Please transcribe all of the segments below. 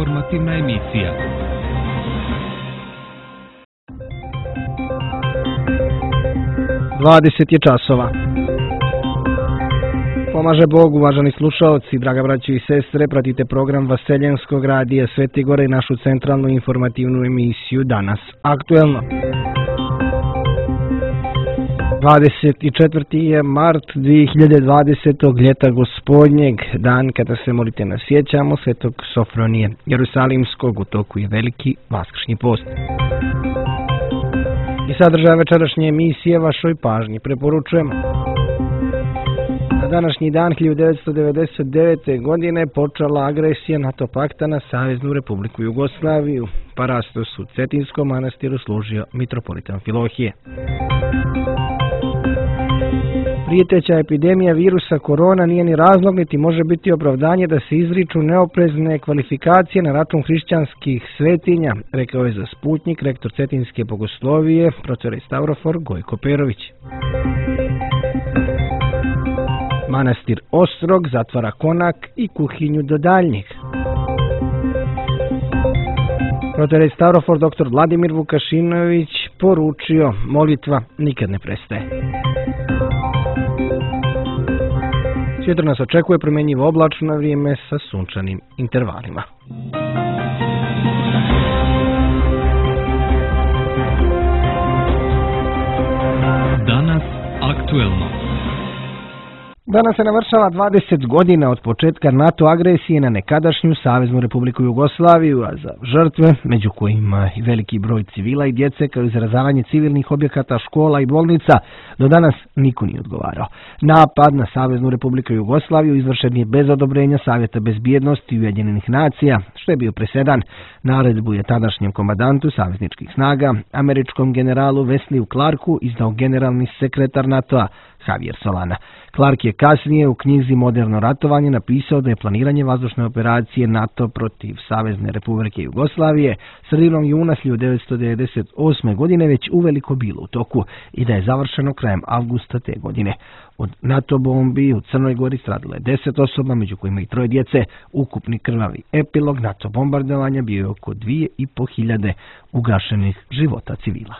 informativna emisija. Dvadeset je časova. Pomaže Bog, uvaženi slušaoci, draga braćo i sestre, pratite program Vaseljenskog radija Svete Gore i našu centralnu informativnu emisiju Danas aktuelno. 24. je mart 2020. ljeta gospodnjeg, dan kada se molite nasjećamo Svetog Sofronije Jerusalimskog, u toku je veliki vaskršnji post. I sadržaj večerašnje emisije vašoj pažnji preporučujemo. Na današnji dan 1999. godine počela agresija NATO pakta na Saveznu Republiku Jugoslaviju. Parastos u Cetinskom manastiru služio mitropolita Amfilohije. Prijeteća epidemija virusa korona nije ni razlog niti može biti opravdanje da se izriču neoprezne kvalifikacije na račun hrišćanskih svetinja, rekao je za Sputnjik rektor Cetinske bogoslovije, prof. Stavrofor Gojko Perović. Manastir Ostrog zatvara konak i kuhinju do daljnjeg. Prof. Stavrofor dr. Vladimir Vukašinović poručio: molitva nikad ne prestaje. Sutra nas očekuje promjenjivo oblačno vrijeme sa sunčanim intervalima. Danas aktuelno. Danas se navršava 20 godina od početka NATO agresije na nekadašnju Saveznu Republiku Jugoslaviju, a za žrtve, među kojima i veliki broj civila i djece, kao i za razaranje civilnih objekata, škola i bolnica, do danas niko nije odgovarao. Napad na Saveznu Republiku Jugoslaviju izvršen je bez odobrenja Savjeta bezbjednosti Ujedinjenih nacija, što je bio presedan. Naredbu je tadašnjem komandantu savezničkih snaga, američkom generalu Wesley Clarku, izdao generalni sekretar NATO-a Javier Solana. Clark je kasnije u knjizi Moderno ratovanje napisao da je planiranje vazdušne operacije NATO protiv Savezne Republike Jugoslavije sredinom juna 1998. godine već uveliko bilo u toku i da je završeno krajem avgusta te godine. Od NATO bombi u Crnoj Gori stradilo je 10 osoba, među kojima i 3 djece. Ukupni krvavi epilog NATO bombardovanja bio je oko 2500 ugašenih života civila.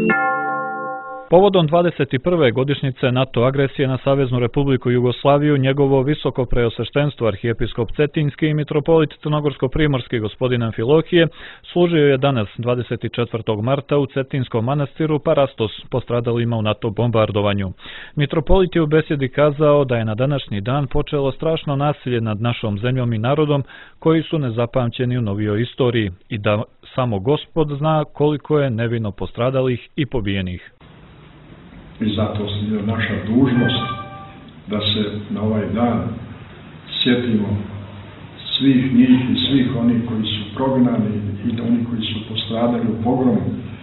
Povodom 21. godišnjice NATO agresije na Saveznu Republiku Jugoslaviju, njegovo visoko preosveštenstvo arhijepiskop Cetinski i mitropolit Crnogorsko-primorski gospodin Amfilohije služio je danas 24. marta u Cetinskom manastiru Parastos postradalima u NATO bombardovanju. Mitropolit je u besjedi kazao da je na današnji dan počelo strašno nasilje nad našom zemljom i narodom koji su nezapamćeni u novijoj istoriji i da samo Gospod zna koliko je nevino postradalih i pobijenih. I zato je naša dužnost da se na ovaj dan sjetimo svih njih i svih onih koji su prognani i oni koji su postradali u pogromu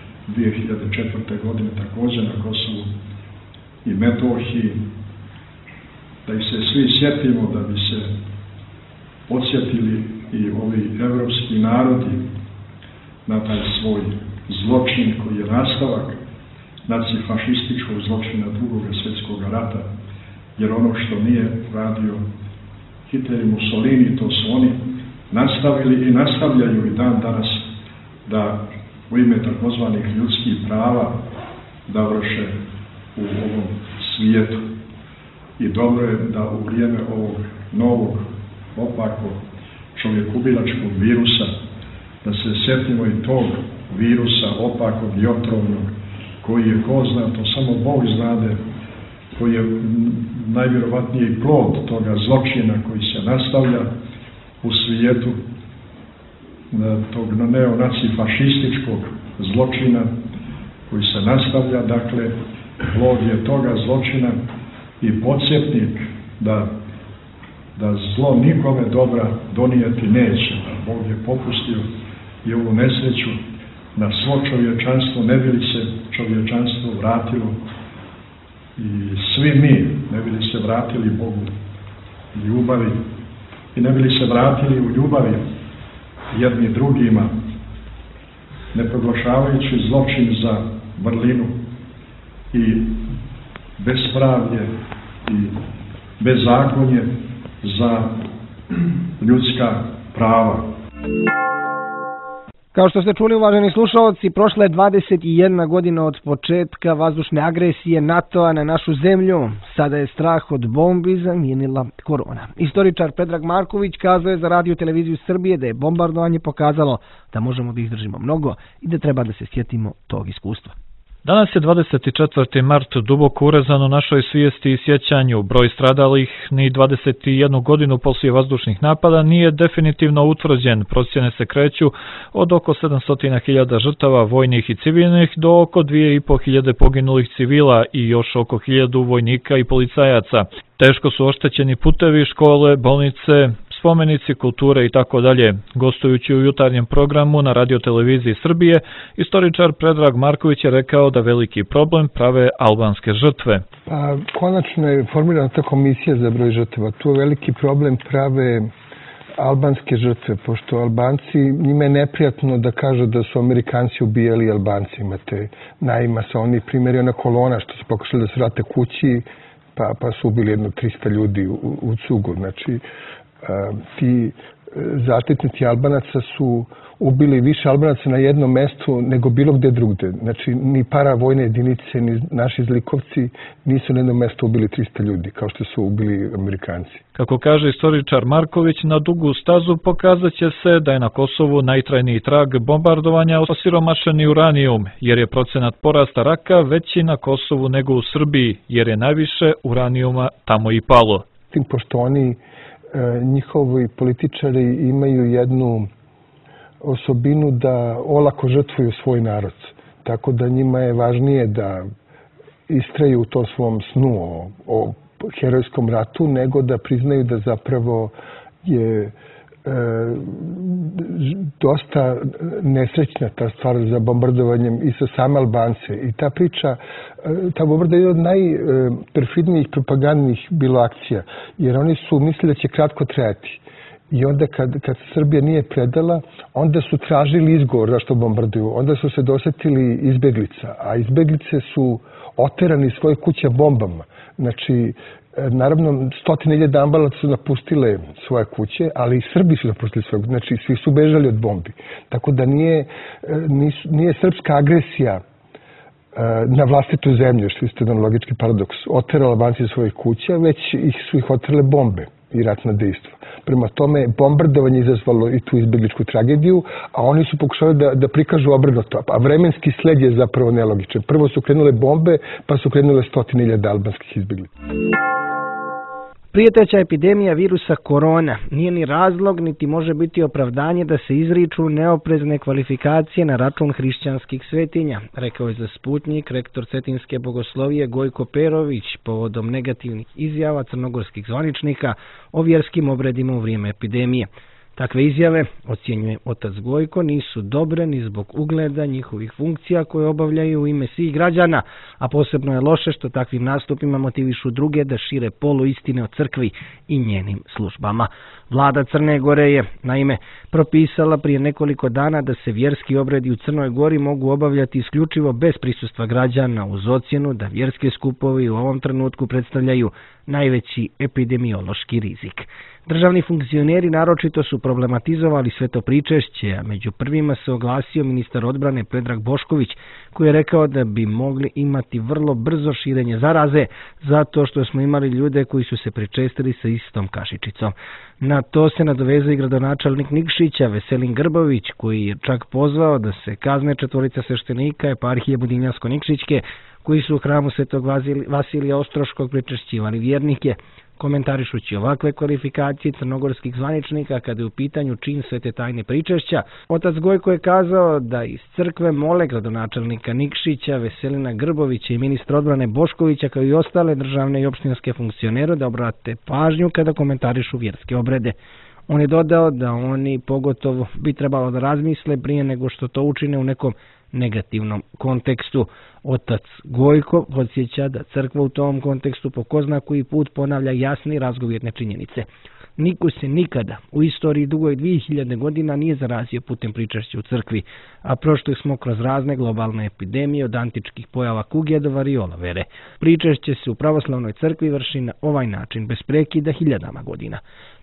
2004. godine također na Kosovu i Metohiji, da ih se svi sjetimo, da bi se podsjetili i ovi evropski narodi na taj svoj zločin koji je nastavak nacifašističkog zločina drugog svjetskog rata, jer ono što nije radio Hitler i Mussolini, to su oni nastavili i nastavljaju i dan danas da u ime takozvanih ljudskih prava da vrše u ovom svijetu. I dobro je da u vrijeme ovog novog opakog čovjekubilačkog virusa da se sjetimo i tog virusa opakog i otrovnog koji je ko zna, to samo Bog znade, koji je najvjerovatniji plod toga zločina koji se nastavlja u svijetu, tog neonacifašističkog zločina koji se nastavlja, dakle, plod je toga zločina i podsjetnik da zlo nikome dobra donijeti neće. Bog je popustio i ovu nesreću na svo čovječanstvo, ne bi li se čovječanstvo vratilo i svi mi ne bi li se vratili Bogu ljubavi i ne bi li se vratili u ljubavi jedni drugima, ne proglašavajući zločin za vrlinu i bespravlje i bezakonje za ljudska prava. Kao što ste čuli, uvaženi slušalci, prošla je 21 godina od početka vazdušne agresije NATO-a na našu zemlju. Sada je strah od bombi zamijenila korona. Istoričar Predrag Marković kazao je za Radio Televiziju Srbije da je bombardovanje pokazalo da možemo da izdržimo mnogo i da treba da se sjetimo tog iskustva. Danas je 24. mart, duboko urezan u našoj svijesti i sjećanju. Broj stradalih ni 21 godinu poslije vazdušnih napada nije definitivno utvrđen. Procjene se kreću od oko 700.000 žrtava vojnih i civilnih do oko 2.500 poginulih civila i još oko 1.000 vojnika i policajaca. Teško su oštećeni putevi, škole, bolnice, spomenici kulture i tako dalje. Gostujući u jutarnjem programu na Radio Televiziji Srbije, istoričar Predrag Marković je rekao da veliki problem prave albanske žrtve. Pa, konačno je formirana ta komisija za broj žrtava. Tu veliki problem prave albanske žrtve, pošto Albanci, njima je neprijatno da kažu da su Amerikanci ubijali Albanci. Imate najmasovniji primjer, ona kolona što su pokušali da se vrate kući, pa su ubili jedno 300 ljudi u cugu. Znači, ti zaštitnici Albanaca su ubili više Albanaca na jednom mestu nego bilo gde drugde. Znači, ni paravojne jedinice, ni naši zlikovci nisu na jednom mestu ubili 300 ljudi, kao što su ubili Amerikanci. Kako kaže istoričar Marković, na dugu stazu pokazat će se da je na Kosovu najtrajniji trag bombardovanja osiromašeni uranijum, jer je procenat porasta raka veći na Kosovu nego u Srbiji, jer je najviše uranijuma tamo i palo. Pošto oni, njihovi političari imaju jednu osobinu da olako žrtvuju svoj narod. Tako da njima je važnije da istraju u tom svom snu o herojskom ratu, nego da priznaju da zapravo je dosta nesrećna ta stvar za bombardovanjem i sa same Albance. I ta priča, ta bombardovanja je od najperfidnijih propagandnih bilo akcija, jer oni su mislili da će kratko trajati. I onda kad Srbija nije predala, onda su tražili izgovor zašto bombarduju. Onda su se dosetili izbeglica, a izbeglice su oterani iz svoje kuće bombama. Znači, naravno, 100.000 Albanaca su napustile svoje kuće, ali i Srbi su napustili svoje kuće. Znači, svi su bežali od bombi. Tako da nije srpska agresija na vlastitu zemlju, što je jedan logički paradoks, oterala Albanci iz svojih kuća, već su ih oterale bombe i ratna dejstva. Prema tome, bombardovanje izazvalo i tu izbegličku tragediju, a oni su pokušali da prikažu obrnuto. A vremenski sled je zapravo nelogičan. Prvo su krenule bombe, pa su krenule 100.000 albanskih izbeglica. Prijeteća epidemija virusa korona nije ni razlog, niti može biti opravdanje da se izriču neoprezne kvalifikacije na račun hrišćanskih svetinja, rekao je za Sputnjik rektor Cetinske bogoslovije Gojko Perović povodom negativnih izjava crnogorskih zvaničnika o vjerskim obredima u vrijeme epidemije. Takve izjave, ocjenjuje otac Gojko, nisu dobre ni zbog ugleda njihovih funkcija koje obavljaju u ime svih građana, a posebno je loše što takvim nastupima motivišu druge da šire poluistine o crkvi i njenim službama. Vlada Crne Gore je, naime, propisala prije nekoliko dana da se vjerski obredi u Crnoj Gori mogu obavljati isključivo bez prisustva građana, uz ocjenu da vjerske skupovi u ovom trenutku predstavljaju najveći epidemiološki rizik. Državni funkcioneri naročito su problematizovali sve to pričešće, a među prvima se oglasio ministar odbrane Predrag Bošković, koji je rekao da bi mogli imati vrlo brzo širenje zaraze, zato što smo imali ljude koji su se pričestili sa istom kašičicom. Na to se nadovezao i gradonačelnik Nikšića, Veselin Grbović, koji je čak pozvao da se kazne 4 sveštenika eparhije Budinjansko-Nikšićke, koji su u hramu Svetog Vasilija Ostroškog pričešćivali vjernike. Komentarišući ovakve kvalifikacije crnogorskih zvaničnika kada je u pitanju čin svete tajne pričešća, otac Gojko je kazao da iz crkve mole gradonačelnika Nikšića, Veselina Grbovića i ministra odbrane Boškovića, kao i ostale državne i opštinske funkcionere, da obrate pažnju kada komentarišu vjerske obrede. On je dodao da oni pogotovo bi trebalo da razmisle prije nego što to učine u nekom negativnom kontekstu. Otac Gojko podsjeća da crkva u tom kontekstu po ko zna koji put ponavlja jasne i razgovjetne činjenice. Niko se nikada u istoriji dugoj 2000 godina nije zarazio putem pričešća u crkvi, a prošli smo kroz razne globalne epidemije od antičkih pojava kuge do variola vere. Pričešće se u pravoslavnoj crkvi vrši na ovaj način bez prekida hiljadama godina.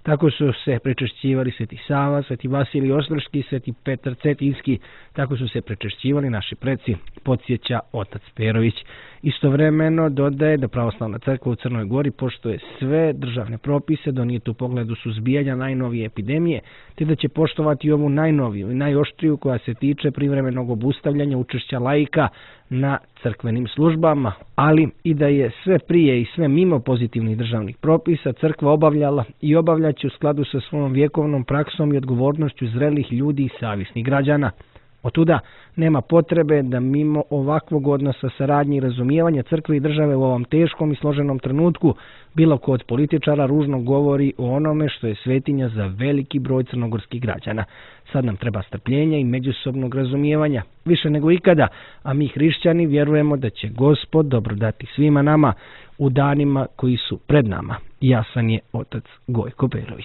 Tako su se prečešćivali Sveti Sava, Sveti Vasilij Ostroški, Sveti Petar Cetinski, tako su se prečešćivali naši preci, podsjeća otac Perović. Istovremeno dodaje da Pravoslavna crkva u Crnoj Gori poštuje sve državne propise donijete u pogledu suzbijanja najnovije epidemije, te da će poštovati ovu najnoviju i najoštriju koja se tiče privremenog obustavljanja učešća laika na crkvenim službama, ali i da je sve prije i sve mimo pozitivnih državnih propisa crkva obavljala i obavljaće u skladu sa svojom vjekovnom praksom i odgovornošću zrelih ljudi i savjesnih građana. Otuda nema potrebe da mimo ovakvog odnosa saradnje i razumijevanja crkve i države u ovom teškom i složenom trenutku bilo ko od političara ružno govori o onome što je svetinja za veliki broj crnogorskih građana. Sad nam treba strpljenja i međusobnog razumijevanja, više nego ikada, a mi hrišćani vjerujemo da će Gospod dobro dati svima nama u danima koji su pred nama. Jasan je otac Gojko Perović.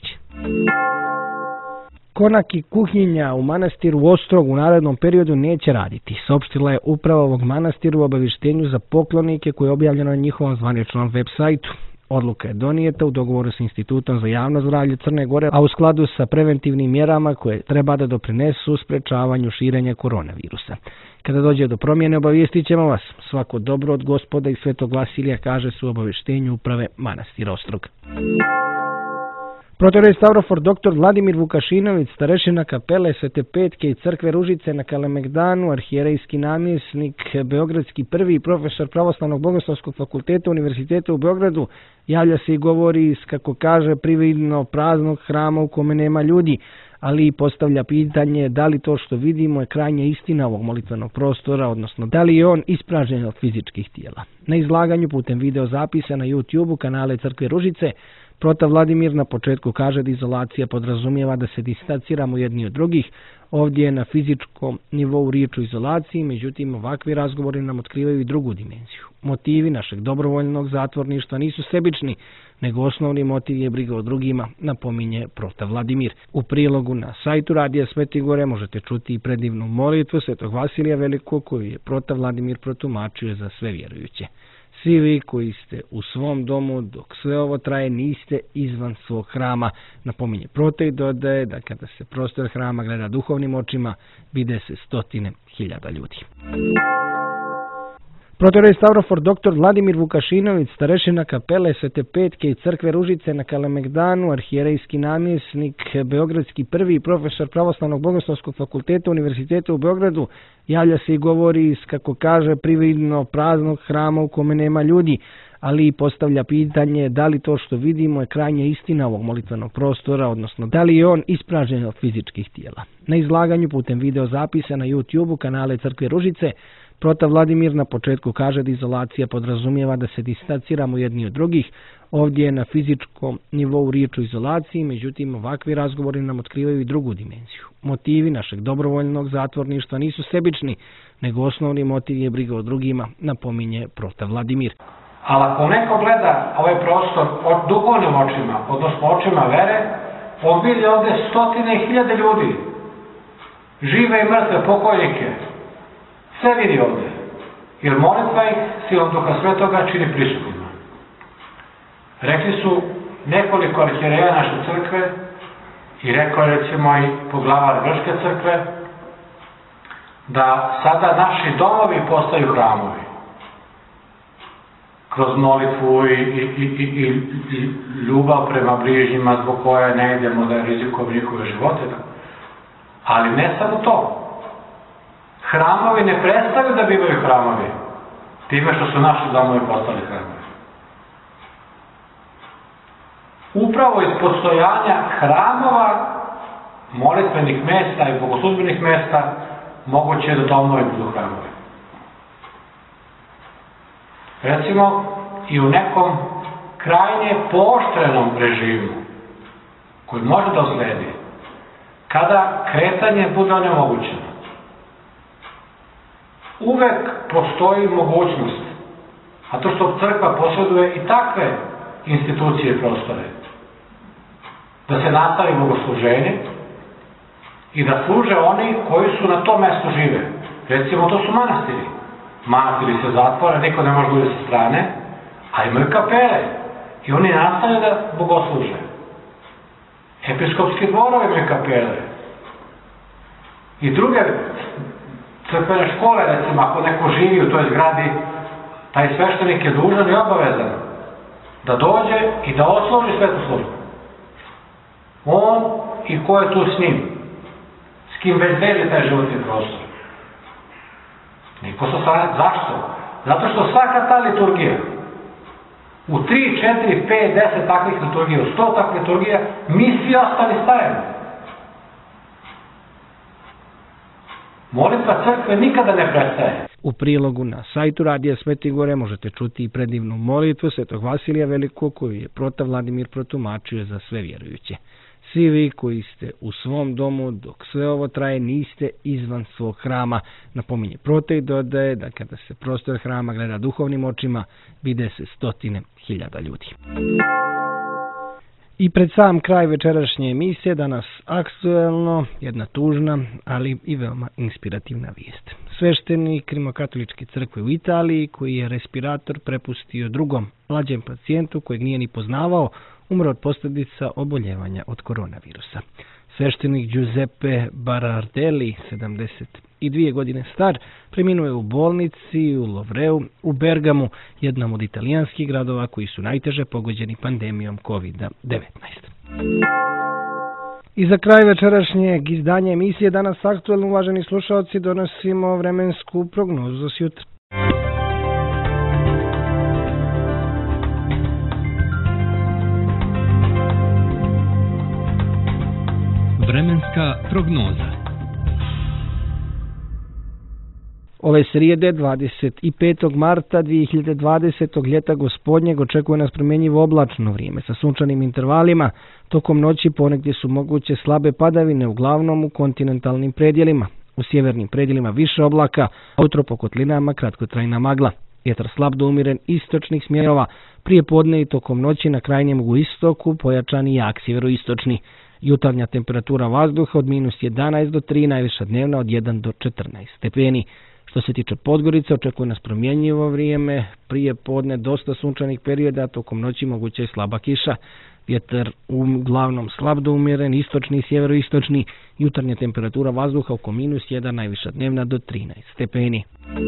Konak i kuhinja u manastiru Ostrog u narednom periodu neće raditi, saopštila je uprava ovog manastira u obavještenju za poklonike koje je objavljeno na njihovom zvaničnom web sajtu. Odluka je donijeta u dogovoru s Institutom za javno zdravlje Crne Gore, a u skladu sa preventivnim mjerama koje treba da doprinesu sprečavanju širenja koronavirusa. Kada dođe do promjene, obavijestit ćemo vas. Svako dobro od Gospoda i Svetog Vasilija, kaže se u obavještenju uprave manastira Ostrog. Protorej Stavrofor dr. Vladimir Vukašinović, starešina kapele Svete Petke i crkve Ružice na Kalemegdanu, arhijerejski namjesnik, beogradski prvi profesor Pravoslavnog bogoslovskog fakulteta Univerziteta u Beogradu, javlja se i govori iz, kako kaže, prividno praznog hrama u kome nema ljudi, ali i postavlja pitanje da li to što vidimo je krajnja istina ovog molitvenog prostora, odnosno da li je on ispražnjen od fizičkih tijela. Na izlaganju putem video zapisa na YouTube-u kanale Crkve Ružice, protav Vladimir na početku kaže da izolacija podrazumijeva da se distanciramo jedni od drugih. Ovdje je na fizičkom nivou riječ o izolaciji, međutim ovakvi razgovori nam otkrivaju i drugu dimenziju. Motivi našeg dobrovoljnog zatvorništva nisu sebični, nego osnovni motiv je briga o drugima, napominje protav Vladimir. U prilogu na sajtu Radija Sveti Gore možete čuti i predivnu molitvu Svetog Vasilija Velikog koju je protav Vladimir protumačio za sve vjerujuće. Svi vi koji ste u svom domu dok sve ovo traje niste izvan svog hrama, napominje protaj, dodaje da kada se prostor hrama gleda duhovnim očima, vide se 100.000 ljudi. Protorej Stavrofor dr. Vladimir Vukašinović, starešina kapele Svete Petke i crkve Ružice na Kalemegdanu, arhijerejski namjesnik, beogradski prvi profesor Pravoslavnog bogoslovskog fakulteta Univerziteta u Beogradu, javlja se i govori iz, kako kaže, prividno praznog hrama u kome nema ljudi, ali i postavlja pitanje da li to što vidimo je krajnja istina ovog molitvenog prostora, odnosno da li je on ispražnjen od fizičkih tijela. Na izlaganju putem video zapisa na YouTube-u kanale Crkve Ružice, protav Vladimir na početku kaže da izolacija podrazumijeva da se distanciramo jedni od drugih. Ovdje je na fizičkom nivou riječ o izolaciji, međutim ovakvi razgovori nam otkrivaju i drugu dimenziju. Motivi našeg dobrovoljnog zatvorništva nisu sebični, nego osnovni motiv je briga o drugima, napominje protav Vladimir. Ali ako neko gleda ovaj prostor od duhovnim očima, odnosno očima vere, on vidi ovdje 100.000 ljudi, žive i mrtve, pokojnike, sve vidi ovdje, jer molitva ih silom Duha Svetoga čini prisutnima. Rekli su nekoliko arhijereja naše crkve i rekao je recimo i poglavar Grčke crkve da sada naši domovi postaju hramovi. Kroz molitvu i ljubav prema bližnjima zbog koje ne idemo da rizikujemo njihove živote. Ali ne samo to. Hramovi ne prestaju da bivaju hramovi time što su naši domovi postali hramovi. Upravo iz postojanja hramova, molitvenih mjesta i bogoslužbenih mjesta moguće je da domovi budu hramovi. Recimo, i u nekom krajnje pooštrenom režimu koji može da usledi, kada kretanje bude onemogućeno, uvek postoji mogućnost, a to što crkva posjeduje i takve institucije i prostore, da se nastavi bogosluženje i da služe oni koji su na tom mjestu žive. Recimo, to su manastiri. Manastiri se zatvore, niko ne može biti sa strane, a imaju kapele i oni nastavljaju da bogosluže. episkopski dvorovi imaju kapele. I druge crkvene škole, recimo, ako neko živi u toj zgradi, taj sveštenik je dužan i obavezan da dođe i da odsluži svetu službu. On i ko je tu s njim, s kim već deli taj životni prostor. Niko sa strane. Zašto? Zato što svaka ta liturgija, u 3, 4, 5, 10 takvih liturgija, u 100 takvih liturgija, mi svi ostali stajemo. Molitva crkve nikada ne prestaje. U prilogu na sajtu Radija Sveti Gore možete čuti i predivnu molitvu Svetog Vasilija Velikog koju je Prota Vladimir protumačio za sve vjerujuće. Svi vi koji ste u svom domu dok sve ovo traje niste izvan svog hrama. Napominje Prota i dodaje da kada se prostor hrama gleda duhovnim očima, vide se 100.000 ljudi. I pred sam kraj večerašnje emisije danas aktuelno jedna tužna, ali i veoma inspirativna vijest. Sveštenik Rimokatoličke crkve u Italiji, koji je respirator prepustio drugom mlađem pacijentu kojeg nije ni poznavao, umro od posljedica oboljevanja od koronavirusa. Sveštenik Giuseppe Barardelli, 72 godine star, preminuo je u bolnici u Lovreu u Bergamu, jednom od italijanskih gradova koji su najteže pogođeni pandemijom COVID-19. I za kraj večerašnjeg izdanja emisije danas aktuelno, uvaženi slušalci, donosimo vremensku prognozu s jutra. Vremenska prognoza. Ove srijede, 25. marta 2020. ljeta gospodnjeg, očekuje nas promjenjivo oblačno vrijeme sa sunčanim intervalima. Tokom noći ponegdje su moguće slabe padavine, uglavnom u kontinentalnim predjelima. U sjevernim predjelima više oblaka, a utro po kotlinama kratkotrajna magla. Vjetar slab do umiren istočnih smjerova, prije podne i tokom noći na krajnjem jugoistoku pojačani jak sjeveroistočni. Jutarnja temperatura vazduha od -11 do 3, najviša dnevna od 1 do 14 stepeni. Što se tiče Podgorice, očekuje nas promjenjivo vrijeme, prije podne dosta sunčanih perioda, a tokom noći moguća i slaba kiša. Vjetar uglavnom slab do umjeren, istočni i sjeveroistočni, jutarnja temperatura vazduha oko -1, najviša dnevna do 13 stepeni.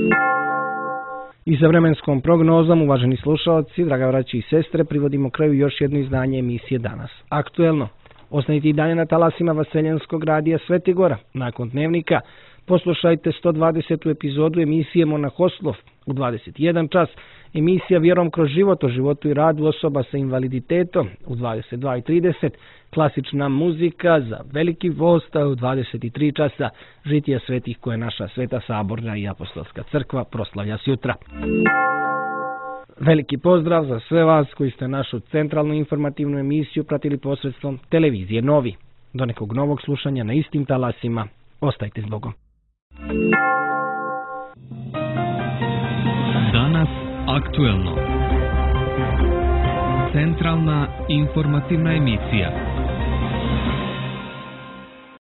I sa vremenskom prognozom, uvaženi slušalci, draga braći i sestre, privodimo kraju još jedno izdanje emisije danas aktuelno. Ostanite i dalje na talasima Vaseljenskog radija Sveti Gora. Nakon dnevnika poslušajte 120. epizodu emisije Monahoslov. U 21 čas emisija Vjerom kroz život o životu i radu osoba sa invaliditetom. U 22:30 klasična muzika za veliki vost, a u 23 časa žitija svetih koje naša Sveta Saborna i Apostolska crkva proslavlja sjutra. Veliki pozdrav za sve vas koji ste našu centralnu informativnu emisiju pratili posredstvom televizije Novi. Do nekog novog slušanja na istim talasima. Ostajte s Bogom. Danas aktuelno. Centralna informativna emisija.